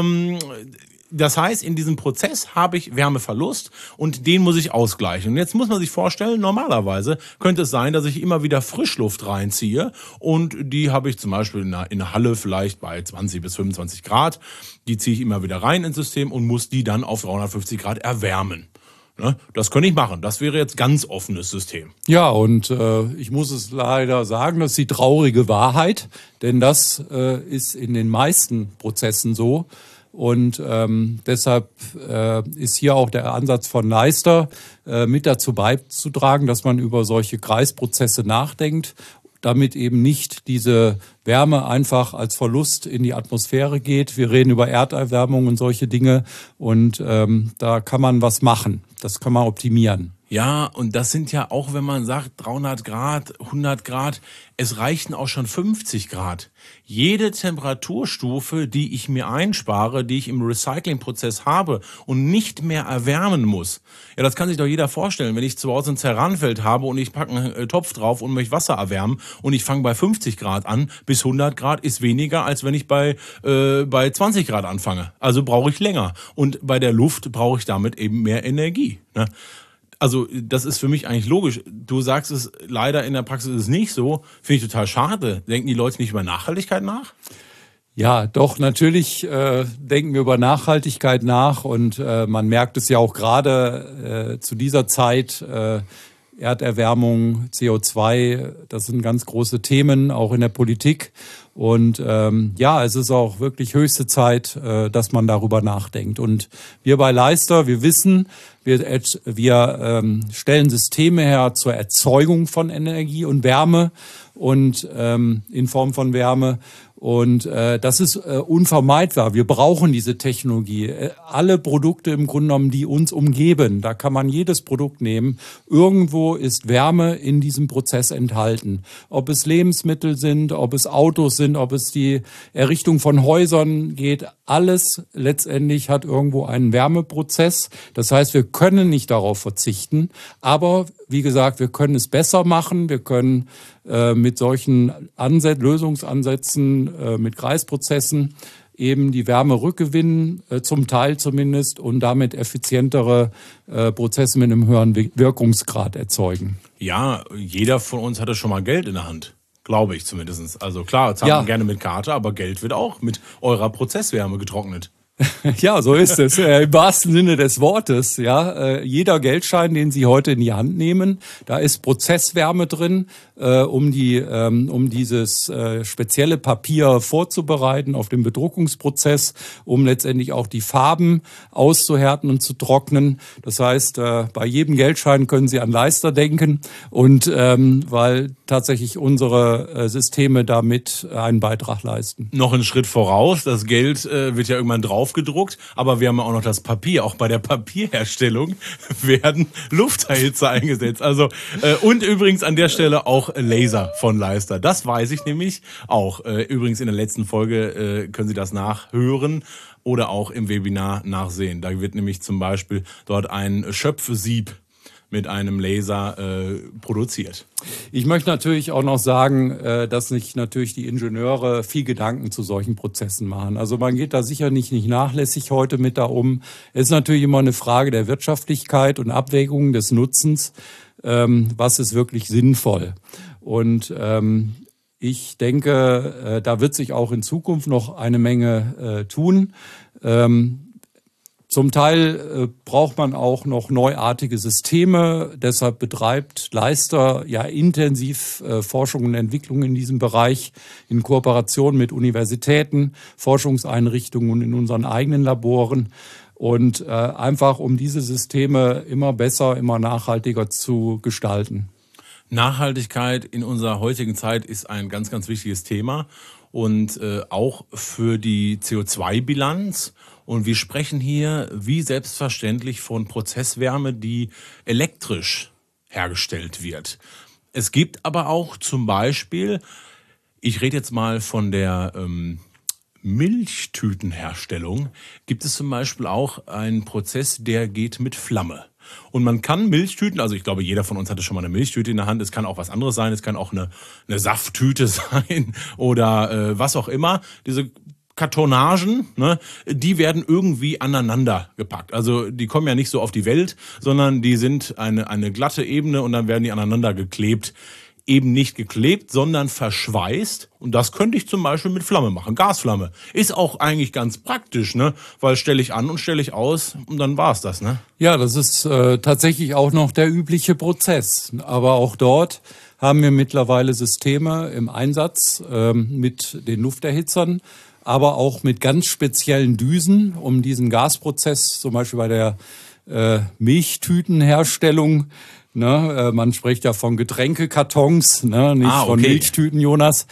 Das heißt, in diesem Prozess habe ich Wärmeverlust und den muss ich ausgleichen. Und jetzt muss man sich vorstellen, normalerweise könnte es sein, dass ich immer wieder Frischluft reinziehe und die habe ich zum Beispiel in einer Halle vielleicht bei 20 bis 25 Grad. Die ziehe ich immer wieder rein ins System und muss die dann auf 350 Grad erwärmen. Das könnte ich machen. Das wäre jetzt ganz offenes System. Ja, und ich muss es leider sagen, das ist die traurige Wahrheit, denn das ist in den meisten Prozessen so. Und deshalb ist hier auch der Ansatz von Leister mit dazu beizutragen, dass man über solche Kreisprozesse nachdenkt, damit eben nicht diese Wärme einfach als Verlust in die Atmosphäre geht. Wir reden über Erderwärmung und solche Dinge und da kann man was machen. Das kann man optimieren. Ja, und das sind ja auch, wenn man sagt 300 Grad, 100 Grad, es reichen auch schon 50 Grad. Jede Temperaturstufe, die ich mir einspare, die ich im Recyclingprozess habe und nicht mehr erwärmen muss. Ja, das kann sich doch jeder vorstellen. Wenn ich zu Hause ein Ceranfeld habe und ich packe einen Topf drauf und möchte Wasser erwärmen und ich fange bei 50 Grad an, bis 100 Grad ist weniger, als wenn ich bei 20 Grad anfange. Also brauche ich länger. Und bei der Luft brauche ich damit eben mehr Energie, ne? Also das ist für mich eigentlich logisch. Du sagst es, leider in der Praxis ist es nicht so. Finde ich total schade. Denken die Leute nicht über Nachhaltigkeit nach? Ja, doch, natürlich denken wir über Nachhaltigkeit nach und man merkt es ja auch gerade zu dieser Zeit, Erderwärmung, CO2, das sind ganz große Themen, auch in der Politik. Und ja, es ist auch wirklich höchste Zeit, dass man darüber nachdenkt. Und wir bei Leister, wir wissen, wir stellen Systeme her zur Erzeugung von Energie und Wärme und in Form von Wärme. Und das ist unvermeidbar. Wir brauchen diese Technologie. Alle Produkte im Grunde genommen, die uns umgeben, da kann man jedes Produkt nehmen. Irgendwo ist Wärme in diesem Prozess enthalten. Ob es Lebensmittel sind, ob es Autos sind, ob es die Errichtung von Häusern geht, alles letztendlich hat irgendwo einen Wärmeprozess. Das heißt, wir können nicht darauf verzichten. Aber wie gesagt, wir können es besser machen. Wir können mit solchen Lösungsansätzen, mit Kreisprozessen eben die Wärme rückgewinnen, zum Teil zumindest, und damit effizientere Prozesse mit einem höheren Wirkungsgrad erzeugen. Ja, jeder von uns hatte schon mal Geld in der Hand. Glaube ich zumindest. Also klar, zahlt man gerne mit Karte, aber Geld wird auch mit eurer Prozesswärme getrocknet. Ja, so ist es. Im wahrsten Sinne des Wortes. Ja, jeder Geldschein, den Sie heute in die Hand nehmen, da ist Prozesswärme drin, um dieses spezielle Papier vorzubereiten auf dem Bedruckungsprozess, um letztendlich auch die Farben auszuhärten und zu trocknen. Das heißt, bei jedem Geldschein können Sie an Leister denken und weil tatsächlich unsere Systeme damit einen Beitrag leisten. Noch einen Schritt voraus. Das Geld wird ja irgendwann draufgedruckt, aber wir haben ja auch noch das Papier. Auch bei der Papierherstellung werden Lufterhitzer eingesetzt. Also und übrigens an der Stelle auch Laser von Leister. Das weiß ich nämlich auch. Übrigens in der letzten Folge können Sie das nachhören oder auch im Webinar nachsehen. Da wird nämlich zum Beispiel dort ein Schöpfsieb mit einem Laser produziert. Ich möchte natürlich auch noch sagen, dass sich natürlich die Ingenieure viel Gedanken zu solchen Prozessen machen. Also man geht da sicher nicht nachlässig heute mit da um. Es ist natürlich immer eine Frage der Wirtschaftlichkeit und Abwägung des Nutzens. Was ist wirklich sinnvoll? Und ich denke, da wird sich auch in Zukunft noch eine Menge tun. Zum Teil braucht man auch noch neuartige Systeme. Deshalb betreibt Leister ja intensiv Forschung und Entwicklung in diesem Bereich in Kooperation mit Universitäten, Forschungseinrichtungen und in unseren eigenen Laboren. Und einfach um diese Systeme immer besser, immer nachhaltiger zu gestalten. Nachhaltigkeit in unserer heutigen Zeit ist ein ganz, ganz wichtiges Thema und auch für die CO2-Bilanz. Und wir sprechen hier wie selbstverständlich von Prozesswärme, die elektrisch hergestellt wird. Es gibt aber auch zum Beispiel, ich rede jetzt mal von der Milchtütenherstellung, gibt es zum Beispiel auch einen Prozess, der geht mit Flamme. Und man kann Milchtüten, also ich glaube, jeder von uns hatte schon mal eine Milchtüte in der Hand. Es kann auch was anderes sein, es kann auch eine Safttüte sein oder was auch immer. Diese Kartonagen, ne, die werden irgendwie aneinander gepackt. Also die kommen ja nicht so auf die Welt, sondern die sind eine glatte Ebene und dann werden die aneinander geklebt. Eben nicht geklebt, sondern verschweißt. Und das könnte ich zum Beispiel mit Flamme machen. Gasflamme. Ist auch eigentlich ganz praktisch, ne? Weil stelle ich an und stelle ich aus und dann war's das, ne? Ja, das ist tatsächlich auch noch der übliche Prozess. Aber auch dort haben wir mittlerweile Systeme im Einsatz mit den Lufterhitzern, aber auch mit ganz speziellen Düsen, um diesen Gasprozess, zum Beispiel bei der Milchtütenherstellung, ne, man spricht ja von Getränkekartons, ne, nicht von Milchtüten, Jonas.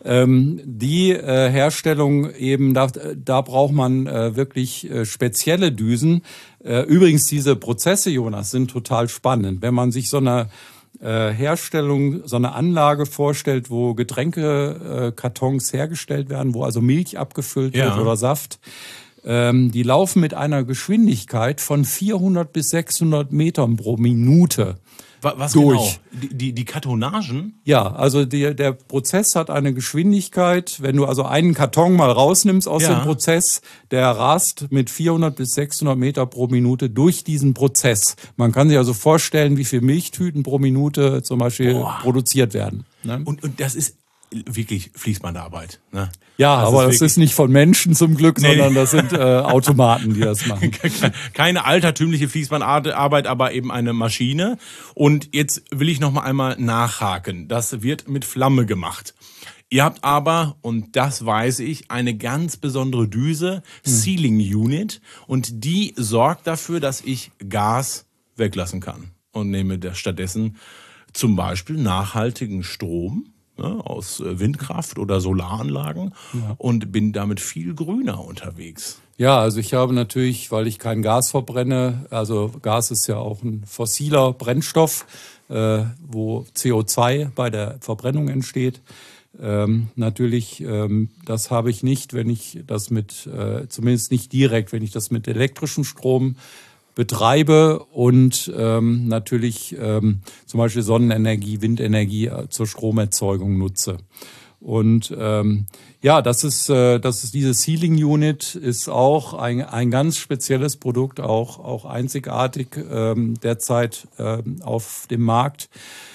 Die Herstellung eben, da braucht man wirklich spezielle Düsen. Übrigens, diese Prozesse, Jonas, sind total spannend. Wenn man sich so eine Herstellung, so eine Anlage vorstellt, wo Getränkekartons hergestellt werden, wo also Milch abgefüllt wird oder Saft. Die laufen mit einer Geschwindigkeit von 400 bis 600 Metern pro Minute. Was durch. Genau? Die Kartonagen? Ja, also der Prozess hat eine Geschwindigkeit, wenn du also einen Karton mal rausnimmst aus dem Prozess, der rast mit 400 bis 600 Meter pro Minute durch diesen Prozess. Man kann sich also vorstellen, wie viel Milchtüten pro Minute zum Beispiel produziert werden. Ne? Und das ist wirklich Fließbandarbeit. Ne? Ja, das aber das ist nicht von Menschen zum Glück, sondern das sind Automaten, die das machen. Keine altertümliche Fließbandarbeit, aber eben eine Maschine. Und jetzt will ich noch mal einmal nachhaken. Das wird mit Flamme gemacht. Ihr habt aber, und das weiß ich, eine ganz besondere Düse, Sealing Unit. Und die sorgt dafür, dass ich Gas weglassen kann. Und nehme stattdessen zum Beispiel nachhaltigen Strom aus Windkraft oder Solaranlagen und bin damit viel grüner unterwegs. Ja, also ich habe natürlich, weil ich kein Gas verbrenne, also Gas ist ja auch ein fossiler Brennstoff, wo CO2 bei der Verbrennung entsteht. Natürlich, das habe ich nicht, wenn ich das zumindest nicht direkt, wenn ich das mit elektrischem Strom betreibe und natürlich zum Beispiel Sonnenenergie, Windenergie zur Stromerzeugung nutze. Und das ist diese Sealing Unit ist auch ein ganz spezielles Produkt, auch einzigartig derzeit auf dem Markt.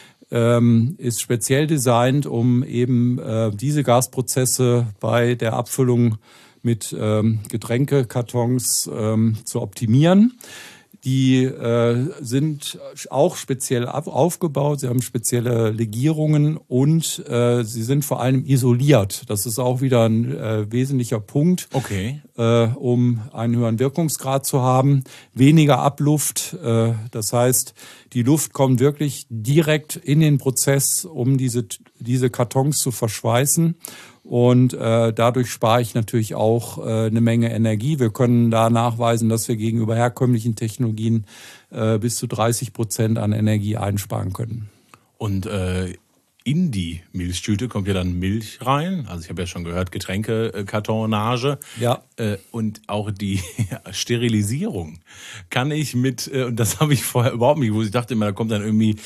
Ist speziell designt, um eben diese Gasprozesse bei der Abfüllung mit Getränkekartons zu optimieren. Die sind auch speziell aufgebaut, sie haben spezielle Legierungen und sie sind vor allem isoliert. Das ist auch wieder ein wesentlicher Punkt, um einen höheren Wirkungsgrad zu haben. Weniger Abluft, das heißt, die Luft kommt wirklich direkt in den Prozess, um diese Kartons zu verschweißen. Und dadurch spare ich natürlich auch eine Menge Energie. Wir können da nachweisen, dass wir gegenüber herkömmlichen Technologien bis zu 30% an Energie einsparen können. Und in die Milchtüte kommt ja dann Milch rein. Also ich habe ja schon gehört, Getränkekartonage. Ja. Und auch die Sterilisierung kann ich und das habe ich vorher überhaupt nicht gewusst. Ich dachte immer, da kommt dann irgendwie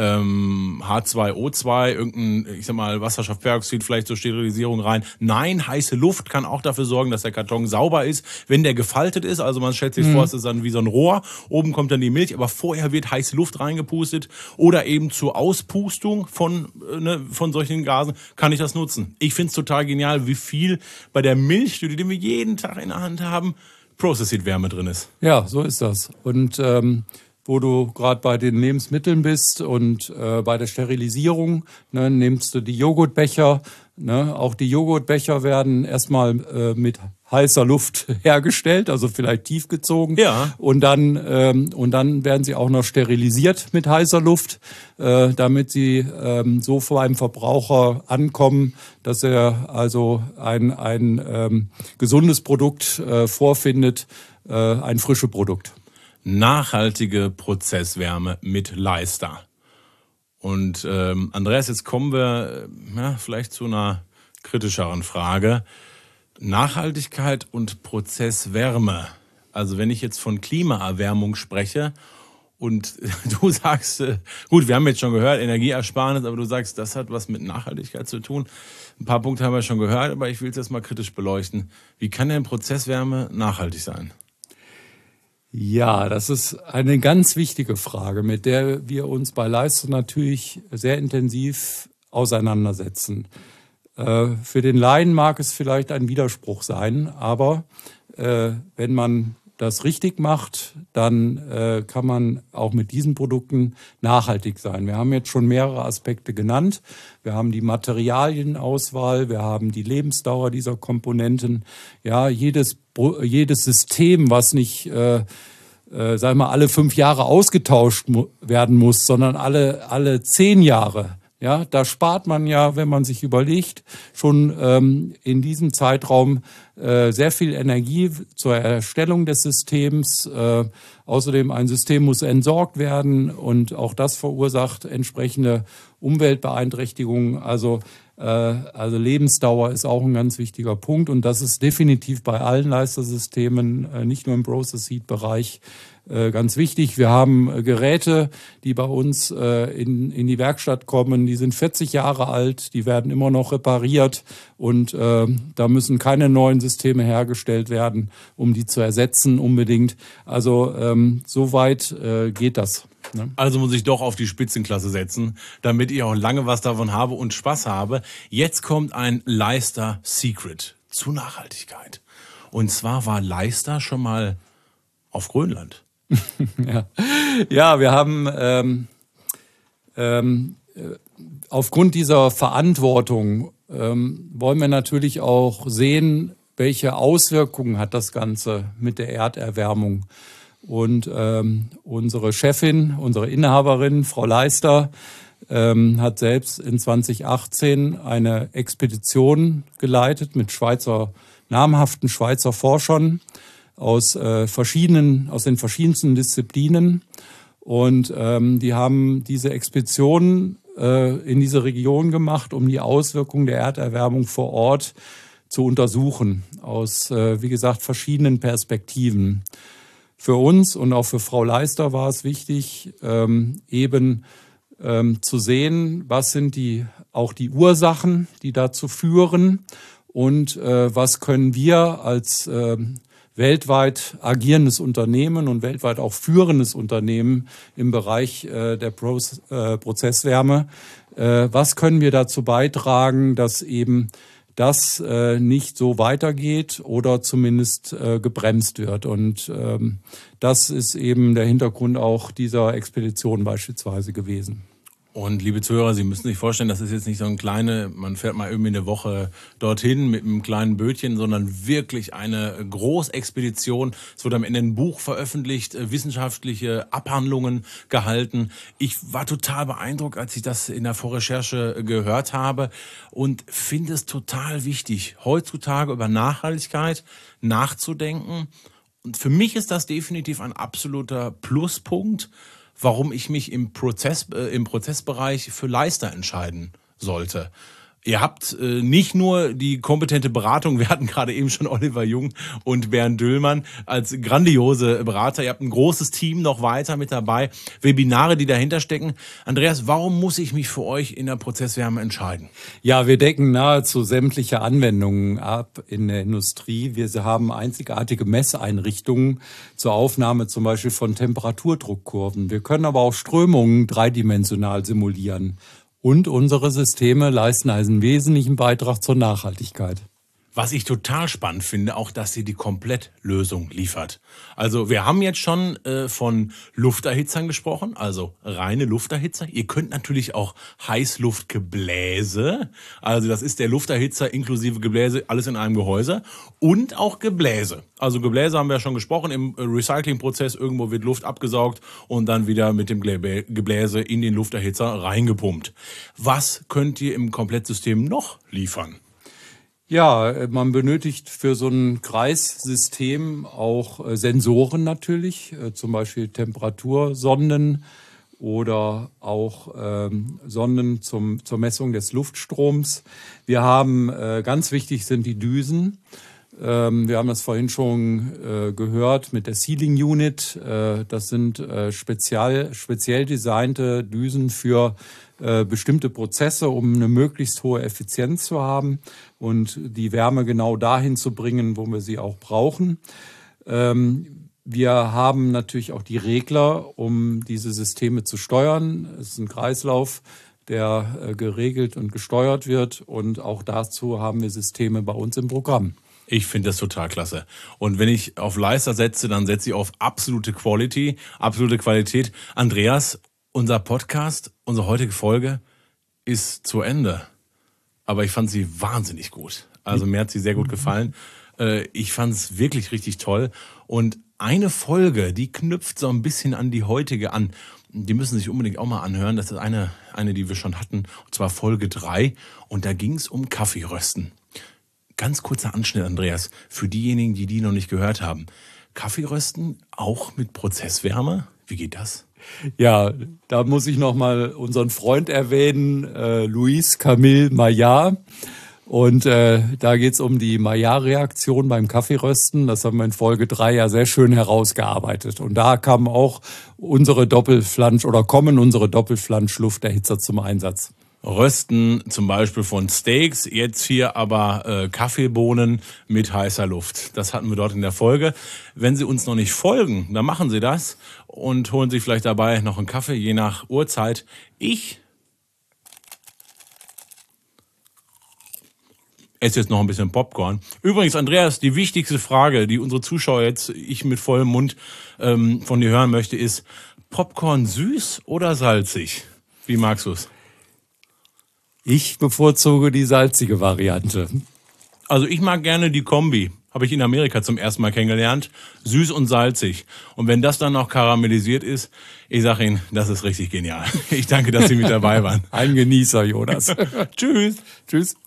H2O2, irgendein, ich sag mal, Wasserstoffperoxid vielleicht zur Sterilisierung rein. Nein, heiße Luft kann auch dafür sorgen, dass der Karton sauber ist, wenn der gefaltet ist. Also man stellt sich vor, es ist dann wie so ein Rohr. Oben kommt dann die Milch, aber vorher wird heiße Luft reingepustet oder eben zur Auspustung von solchen Gasen kann ich das nutzen. Ich finde es total genial, wie viel bei der Milchtüte, die wir jeden Tag in der Hand haben, Process-Heat-Wärme drin ist. Ja, so ist das. Und wo du gerade bei den Lebensmitteln bist und bei der Sterilisierung, nimmst du die Joghurtbecher. Auch die Joghurtbecher werden erstmal mit heißer Luft hergestellt, also vielleicht tiefgezogen. Ja. Und dann werden sie auch noch sterilisiert mit heißer Luft, damit sie so vor einem Verbraucher ankommen, dass er also ein gesundes Produkt vorfindet, ein frisches Produkt. Nachhaltige Prozesswärme mit Leister. Und Andreas, jetzt kommen wir vielleicht zu einer kritischeren Frage. Nachhaltigkeit und Prozesswärme. Also wenn ich jetzt von Klimaerwärmung spreche und du sagst, gut, wir haben jetzt schon gehört, Energieersparnis, aber du sagst, das hat was mit Nachhaltigkeit zu tun. Ein paar Punkte haben wir schon gehört, aber ich will es jetzt mal kritisch beleuchten. Wie kann denn Prozesswärme nachhaltig sein? Ja, das ist eine ganz wichtige Frage, mit der wir uns bei Leister natürlich sehr intensiv auseinandersetzen. Für den Laien mag es vielleicht ein Widerspruch sein, aber wenn man das richtig macht, dann kann man auch mit diesen Produkten nachhaltig sein. Wir haben jetzt schon mehrere Aspekte genannt. Wir haben die Materialienauswahl, wir haben die Lebensdauer dieser Komponenten. Ja, jedes System, was nicht alle 5 Jahre ausgetauscht werden muss, sondern alle 10 Jahre. Ja, da spart man ja, wenn man sich überlegt, schon in diesem Zeitraum sehr viel Energie zur Erstellung des Systems. Außerdem ein System muss entsorgt werden und auch das verursacht entsprechende Umweltbeeinträchtigungen. Also Lebensdauer ist auch ein ganz wichtiger Punkt und das ist definitiv bei allen Leistersystemen, nicht nur im Process-Heat-Bereich, ganz wichtig. Wir haben Geräte, die bei uns in die Werkstatt kommen, die sind 40 Jahre alt, die werden immer noch repariert und da müssen keine neuen Systeme hergestellt werden, um die zu ersetzen unbedingt. Also so weit geht das. Ne? Also muss ich doch auf die Spitzenklasse setzen, damit ich auch lange was davon habe und Spaß habe. Jetzt kommt ein Leister Secret zu Nachhaltigkeit. Und zwar war Leister schon mal auf Grönland. Ja, wir haben aufgrund dieser Verantwortung wollen wir natürlich auch sehen, welche Auswirkungen hat das Ganze mit der Erderwärmung. Und unsere Chefin, unsere Inhaberin, Frau Leister, hat selbst in 2018 eine Expedition geleitet mit namhaften Schweizer Forschern aus den verschiedensten Disziplinen. Und die haben diese Expedition in diese Region gemacht, um die Auswirkungen der Erderwärmung vor Ort zu untersuchen, aus, wie gesagt, verschiedenen Perspektiven. Für uns und auch für Frau Leister war es wichtig, zu sehen, was sind auch die Ursachen, die dazu führen und was können wir als weltweit agierendes Unternehmen und weltweit auch führendes Unternehmen im Bereich der Prozesswärme, was können wir dazu beitragen, dass eben das nicht so weitergeht oder zumindest gebremst wird. Und das ist eben der Hintergrund auch dieser Expedition beispielsweise gewesen. Und liebe Zuhörer, Sie müssen sich vorstellen, das ist jetzt nicht so man fährt mal irgendwie eine Woche dorthin mit einem kleinen Bötchen, sondern wirklich eine Großexpedition. Es wurde am Ende ein Buch veröffentlicht, wissenschaftliche Abhandlungen gehalten. Ich war total beeindruckt, als ich das in der Vorrecherche gehört habe und finde es total wichtig, heutzutage über Nachhaltigkeit nachzudenken. Und für mich ist das definitiv ein absoluter Pluspunkt, warum ich mich im Prozessbereich für Leister entscheiden sollte. Ihr habt nicht nur die kompetente Beratung, wir hatten gerade eben schon Oliver Jung und Bernd Döllmann als grandiose Berater. Ihr habt ein großes Team noch weiter mit dabei, Webinare, die dahinter stecken. Andreas, warum muss ich mich für euch in der Prozesswärme entscheiden? Ja, wir decken nahezu sämtliche Anwendungen ab in der Industrie. Wir haben einzigartige Messeinrichtungen zur Aufnahme zum Beispiel von Temperaturdruckkurven. Wir können aber auch Strömungen dreidimensional simulieren. Und unsere Systeme leisten einen wesentlichen Beitrag zur Nachhaltigkeit. Was ich total spannend finde, auch, dass sie die Komplettlösung liefert. Also wir haben jetzt schon von Lufterhitzern gesprochen, also reine Lufterhitzer. Ihr könnt natürlich auch Heißluftgebläse, also das ist der Lufterhitzer inklusive Gebläse, alles in einem Gehäuse. Und auch Gebläse. Also Gebläse haben wir ja schon gesprochen, im Recyclingprozess irgendwo wird Luft abgesaugt und dann wieder mit dem Gebläse in den Lufterhitzer reingepumpt. Was könnt ihr im Komplettsystem noch liefern? Ja, man benötigt für so ein Kreissystem auch Sensoren natürlich, zum Beispiel Temperatursonden oder auch Sonden zur Messung des Luftstroms. Wir haben, ganz wichtig sind die Düsen. Wir haben das vorhin schon gehört mit der Sealing Unit. Das sind speziell designte Düsen für bestimmte Prozesse, um eine möglichst hohe Effizienz zu haben und die Wärme genau dahin zu bringen, wo wir sie auch brauchen. Wir haben natürlich auch die Regler, um diese Systeme zu steuern. Es ist ein Kreislauf, der geregelt und gesteuert wird, und auch dazu haben wir Systeme bei uns im Programm. Ich finde das total klasse. Und wenn ich auf Leister setze, dann setze ich auf absolute Qualität. Andreas, unser Podcast, unsere heutige Folge ist zu Ende. Aber ich fand sie wahnsinnig gut. Also mir hat sie sehr gut gefallen. Ich fand es wirklich richtig toll. Und eine Folge, die knüpft so ein bisschen an die heutige an. Die müssen sich unbedingt auch mal anhören. Das ist eine, die wir schon hatten, und zwar Folge 3. Und da ging es um Kaffeerösten. Ganz kurzer Anschnitt, Andreas, für diejenigen, die noch nicht gehört haben. Kaffeerösten auch mit Prozesswärme? Wie geht das? Ja, da muss ich nochmal unseren Freund erwähnen, Luis Camille Maillard. Und da geht's um die Maillard-Reaktion beim Kaffeerösten. Das haben wir in Folge 3 ja sehr schön herausgearbeitet. Und da kommen unsere Doppelflansch-Lufterhitzer zum Einsatz. Rösten zum Beispiel von Steaks, jetzt hier aber Kaffeebohnen mit heißer Luft. Das hatten wir dort in der Folge. Wenn Sie uns noch nicht folgen, dann machen Sie das und holen sich vielleicht dabei noch einen Kaffee, je nach Uhrzeit. Ich esse jetzt noch ein bisschen Popcorn. Übrigens, Andreas, die wichtigste Frage, die unsere Zuschauer jetzt, ich mit vollem Mund von dir hören möchte, ist: Popcorn süß oder salzig? Wie magst du es? Ich bevorzuge die salzige Variante. Also ich mag gerne die Kombi. Habe ich in Amerika zum ersten Mal kennengelernt. Süß und salzig. Und wenn das dann noch karamellisiert ist, ich sage Ihnen, das ist richtig genial. Ich danke, dass Sie mit dabei waren. Ein Genießer, Jonas. Tschüss. Tschüss.